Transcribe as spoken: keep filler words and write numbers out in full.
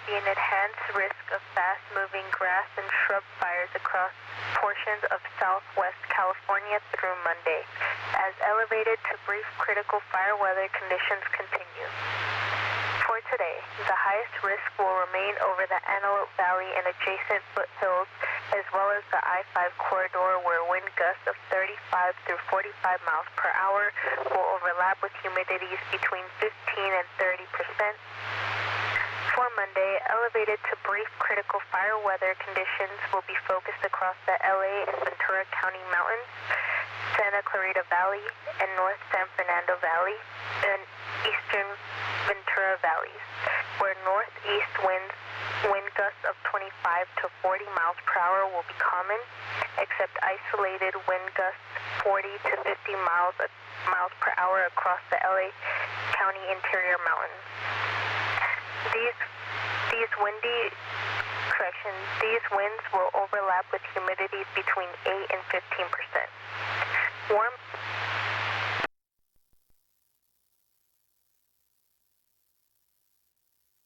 be an enhanced risk of fast-moving grass and shrub fires across portions of southwest California through Monday, as elevated to brief critical fire weather conditions continue. For today, the highest risk will remain over the Antelope Valley and adjacent foothills, as well as the I five corridor, where wind gusts of thirty-five through forty-five miles per hour will overlap with humidities between fifteen and thirty percent. For Monday, elevated to brief critical fire weather conditions will be focused across the L A and Ventura County Mountains, Santa Clarita Valley, and North San Fernando Valley, and eastern Ventura Valleys, where northeast winds, wind gusts of twenty-five to forty miles per hour will be common, except isolated wind gusts forty to fifty miles, miles per hour across the L A County interior mountains. These, these windy, correction, these winds will overlap with humidities between eight and fifteen percent. Warm